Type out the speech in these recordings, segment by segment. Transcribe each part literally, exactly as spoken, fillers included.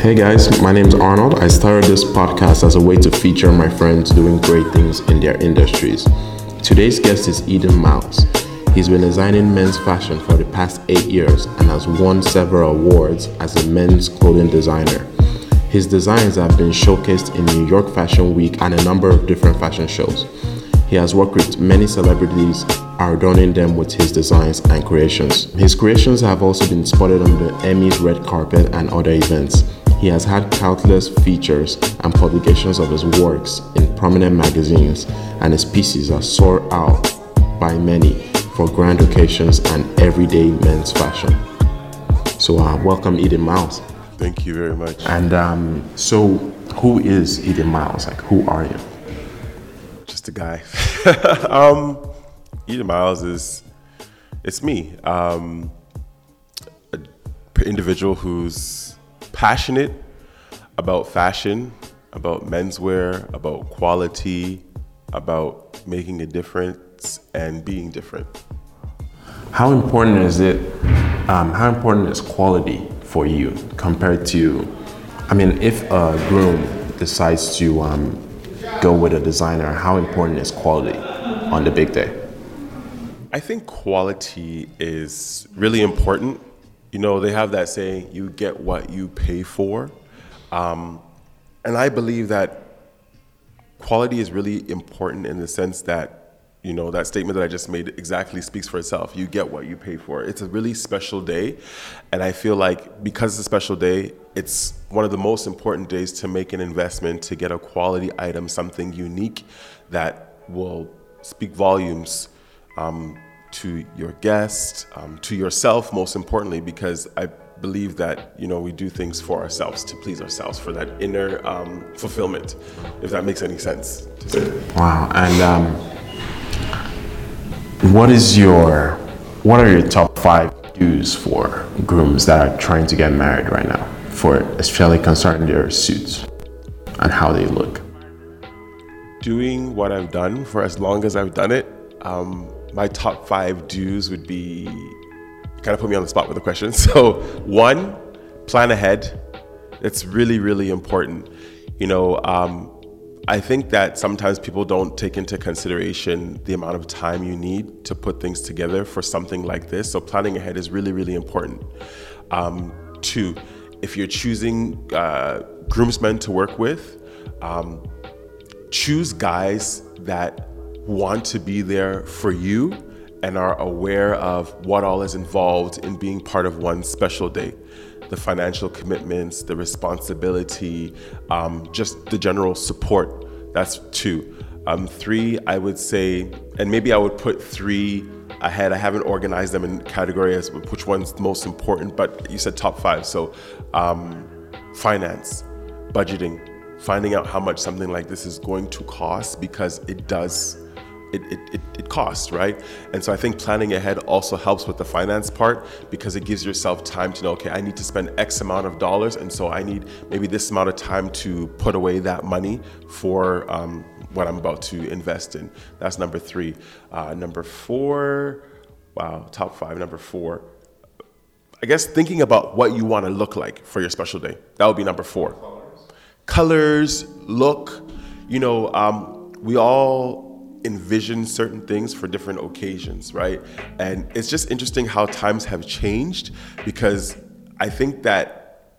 Hey guys, my name is Arnold. I started this podcast as a way to feature my friends doing great things in their industries. Today's guest is Eden Miles. He's been designing men's fashion for the past eight years and has won several awards as a men's clothing designer. His designs have been showcased in New York Fashion Week and a number of different fashion shows. He has worked with many celebrities, adorning them with his designs and creations. His creations have also been spotted on the Emmys red carpet and other events. He has had countless features and publications of his works in prominent magazines, and his pieces are sought out by many for grand occasions and everyday men's fashion. So uh, welcome, Eden Miles. Thank you very much. And um, so who is Eden Miles? Like, who are you? Just a guy. um, Eden Miles is, it's me. Um, an individual who's passionate about fashion, about menswear, about quality, about making a difference and being different. How important is it, um, how important is quality for you compared to, I mean, if a groom decides to um, go with a designer, how important is quality on the big day? I think quality is really important. You know, they have that saying, you get what you pay for. Um, and I believe that quality is really important in the sense that, you know, that statement that I just made exactly speaks for itself. You get what you pay for. It's a really special day. And I feel like because it's a special day, it's one of the most important days to make an investment, to get a quality item, something unique that will speak volumes um, to your guest, um, to yourself, most importantly, because I believe that, you know, we do things for ourselves, to please ourselves, for that inner um, fulfillment, if that makes any sense to say. Wow. And um, what is your, what are your top five do's for grooms that are trying to get married right now, for especially concerning their suits and how they look? Doing what I've done for as long as I've done it, um, my top five do's would be, you kind of put me on the spot with the question. So one, plan ahead. It's really, really important. You know, um, I think that sometimes people don't take into consideration the amount of time you need to put things together for something like this. So planning ahead is really, really important. Um, two, if you're choosing uh, groomsmen to work with, um, choose guys that want to be there for you and are aware of what all is involved in being part of one special day. The financial commitments, the responsibility, um, just the general support. That's two. Um, three, I would say, and maybe I would put three ahead. I haven't organized them in categories, which one's the most important, but you said top five. So um, finance, budgeting, finding out how much something like this is going to cost, because it does It, it, it, it costs, right? And so I think planning ahead also helps with the finance part, because it gives yourself time to know, okay, I need to spend X amount of dollars, and so I need maybe this amount of time to put away that money for um, what I'm about to invest in. That's number three. Uh, number four, wow, top five, number four. I guess thinking about what you want to look like for your special day. That would be number four. Colors, look, you know, um, we all envision certain things for different occasions, right? And it's just interesting how times have changed, because I think that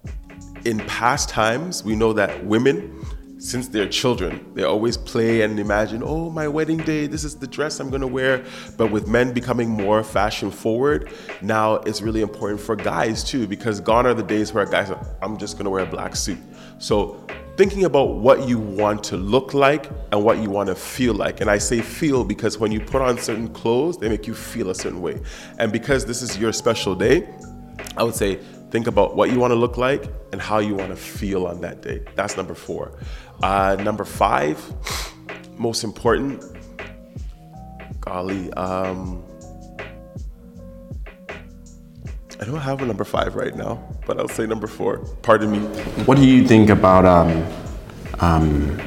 in past times, we know that women, since they're children, they always play and imagine, oh, my wedding day, this is the dress I'm gonna wear. But with men becoming more fashion forward, now it's really important for guys too, because gone are the days where guys are, I'm just gonna wear a black suit. So thinking about what you want to look like and what you want to feel like. And I say feel because when you put on certain clothes, they make you feel a certain way. And because this is your special day, I would say think about what you want to look like and how you want to feel on that day. That's number four. Uh, number five, most important, golly, um, I don't have a number five right now, but I'll say number four. Pardon me. What do you think about um, um,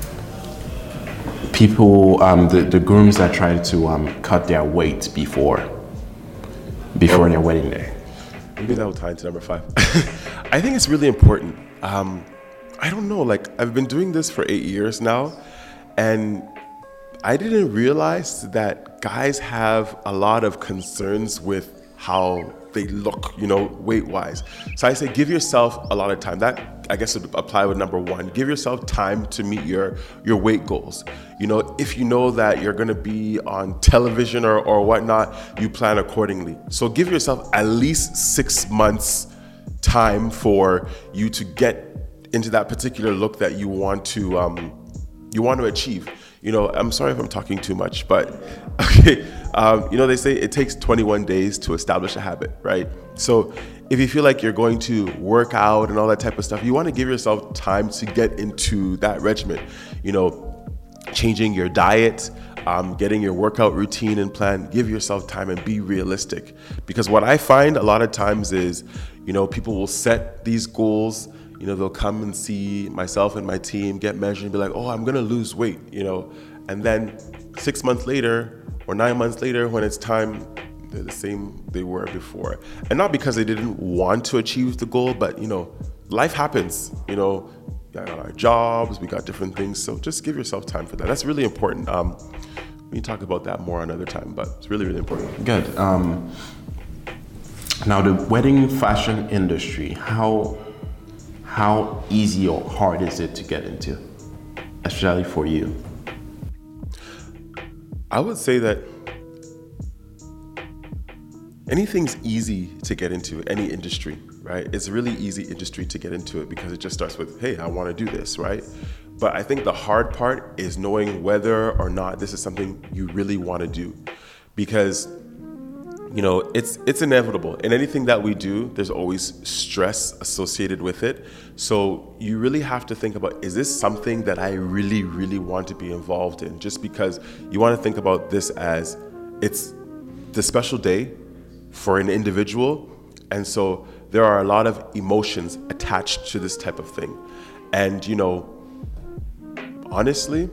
people, um, the, the grooms that try to um, cut their weight before, before their wedding day? maybe that will tie into number five. I think it's really important. Um, I don't know, like I've been doing this for eight years now, and I didn't realize that guys have a lot of concerns with how they look, you know, weight-wise. So I say give yourself a lot of time. That, I guess, would apply with number one. Give yourself time to meet your, your weight goals. You know, if you know that you're gonna be on television or, or whatnot, you plan accordingly. So give yourself at least six months time for you to get into that particular look that you want to, um, you want to achieve. You know, I'm sorry if I'm talking too much, but okay. Um, you know, they say it takes twenty-one days to establish a habit, right? So if you feel like you're going to work out and all that type of stuff, you want to give yourself time to get into that regimen. You know, changing your diet, um, getting your workout routine and plan. Give yourself time and be realistic. Because what I find a lot of times is, you know, people will set these goals. You know, they'll come and see myself and my team get measured and be like, oh, I'm going to lose weight, you know. And then six months later or nine months later, when it's time, they're the same they were before. And not because they didn't want to achieve the goal, but, you know, life happens. You know, we got our jobs, we got different things. So just give yourself time for that. That's really important. Um, we can talk about that more another time, but it's really, really important. Good. Um, now, the wedding fashion industry, how... How easy or hard is it to get into, especially for you? I would say that anything's easy to get into, any industry, right? It's a really easy industry to get into it because it just starts with, hey, I want to do this, right? But I think the hard part is knowing whether or not this is something you really want to do. Because you know, it's it's inevitable. In anything that we do, there's always stress associated with it. So you really have to think about, is this something that I really, really want to be involved in? Just because you want to think about this as it's the special day for an individual. And so there are a lot of emotions attached to this type of thing. And, you know, honestly,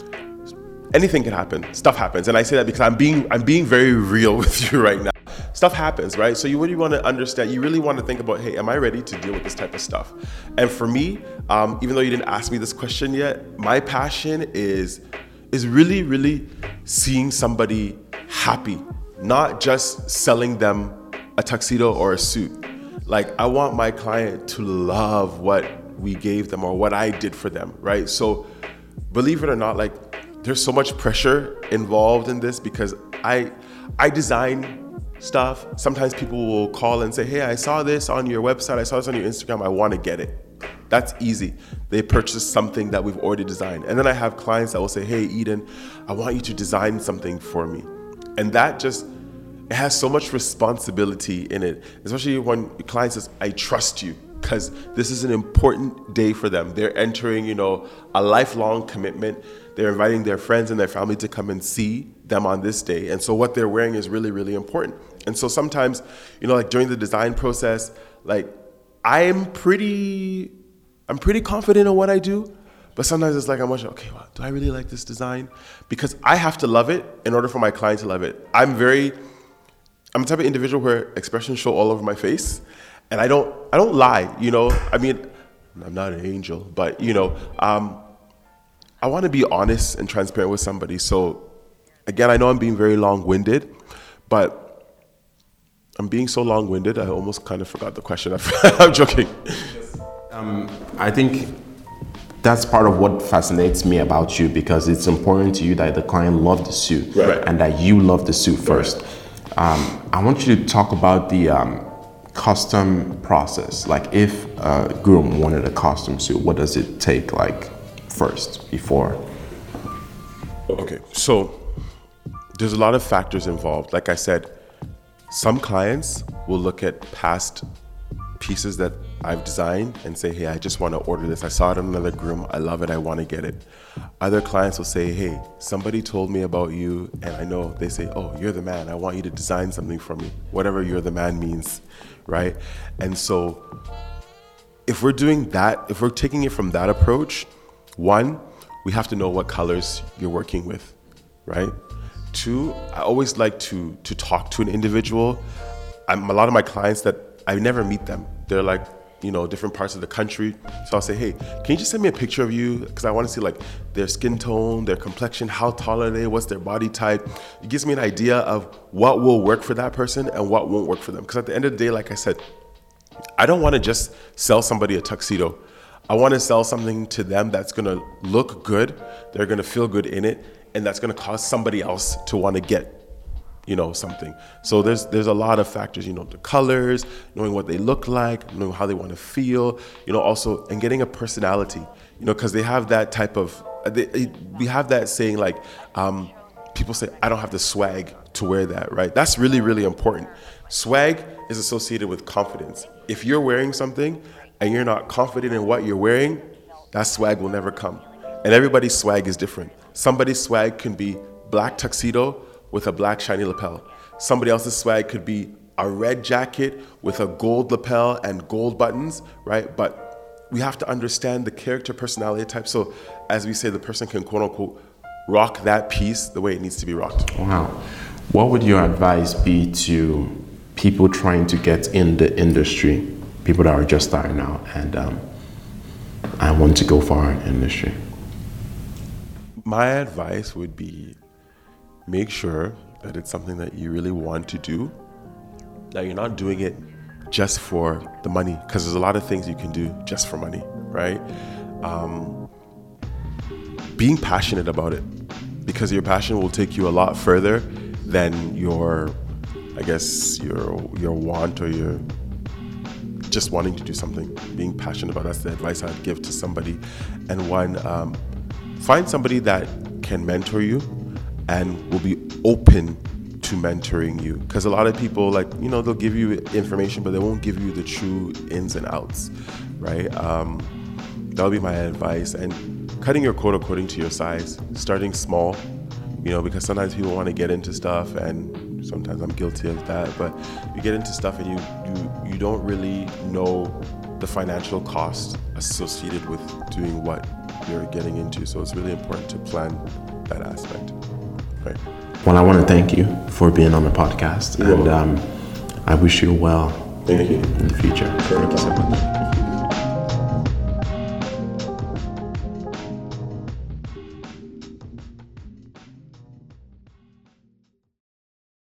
anything can happen. Stuff happens. And I say that because I'm being I'm being very real with you right now. Stuff happens, right? So you really want to understand, you really want to think about, hey, am I ready to deal with this type of stuff? And for me, um, even though you didn't ask me this question yet, my passion is is really, really seeing somebody happy, not just selling them a tuxedo or a suit. Like, I want my client to love what we gave them or what I did for them, right? So believe it or not, like, there's so much pressure involved in this because I I design stuff. Sometimes people will call and say, hey, I saw this on your website, I saw this on your Instagram, I want to get it. That's easy. They purchase something that we've already designed. And then I have clients that will say, hey, Eden, I want you to design something for me. And that just, it has so much responsibility in it, especially when the client says, I trust you, because this is an important day for them. They're entering, you know, a lifelong commitment. They're inviting their friends and their family to come and see them on this day. And so what they're wearing is really, really important. And so sometimes, you know, like during the design process, like I'm pretty, I'm pretty confident in what I do, but sometimes it's like, I'm watching, okay, well, do I really like this design? Because I have to love it in order for my client to love it. I'm very, I'm the type of individual where expressions show all over my face, and I don't, I don't lie, you know? I mean, I'm not an angel, but you know, um, I want to be honest and transparent with somebody. So again, I know I'm being very long-winded, but I'm being so long-winded, I almost kind of forgot the question. I'm joking. Um, I think that's part of what fascinates me about you, because it's important to you that the client love the suit, right, and that you love the suit first. Um, I want you to talk about the um, custom process. Like if a groom wanted a custom suit, what does it take like first before? Okay, so there's a lot of factors involved. Like I said, some clients will look at past pieces that I've designed and say, hey, I just want to order this. I saw it on another groom. I love it. I want to get it. Other clients will say, hey, somebody told me about you, and I know they say, oh, you're the man. I want you to design something for me. Whatever you're the man means, right? And so if we're doing that, if we're taking it from that approach, one, we have to know what colors you're working with, right? Two, I always like to to talk to an individual. I'm, a lot of my clients that I never meet them. They're like, you know, different parts of the country. So I'll say, hey, can you just send me a picture of you? Because I want to see like their skin tone, their complexion, how tall are they, what's their body type. It gives me an idea of what will work for that person and what won't work for them. Because at the end of the day, like I said, I don't want to just sell somebody a tuxedo. I want to sell something to them that's going to look good, they're going to feel good in it, and that's going to cause somebody else to want to get, you know, something. So there's there's a lot of factors, you know, the colors, knowing what they look like, knowing how they want to feel, you know, also, and getting a personality, you know, because they have that type of, they, we have that saying like, um, people say, I don't have the swag to wear that, right? That's really, really important. Swag is associated with confidence. If you're wearing something and you're not confident in what you're wearing, that swag will never come. And everybody's swag is different. Somebody's swag can be black tuxedo with a black shiny lapel. Somebody else's swag could be a red jacket with a gold lapel and gold buttons, right? But we have to understand the character personality type. So as we say, the person can quote unquote rock that piece the way it needs to be rocked. Wow. What would your advice be to people trying to get in the industry, people that are just starting out and um, I want to go far in the industry? My advice would be, make sure that it's something that you really want to do, that you're not doing it just for the money, because there's a lot of things you can do just for money, right? Um, being passionate about it, because your passion will take you a lot further than your, I guess, your your want or your just wanting to do something. Being passionate about, that's the advice I'd give to somebody. And one, um, find somebody that can mentor you and will be open to mentoring you. Because a lot of people, like, you know, they'll give you information, but they won't give you the true ins and outs, right? Um, that'll be my advice. And cutting your coat according to your size, starting small, you know, because sometimes people want to get into stuff, and sometimes I'm guilty of that, but you get into stuff and you, you, you don't really know the financial cost associated with doing what you're getting into. So it's really important to plan that aspect. Right. Well, I want to thank you for being on the podcast, You're and um, I wish you well thank you. in the future. Thank you so much.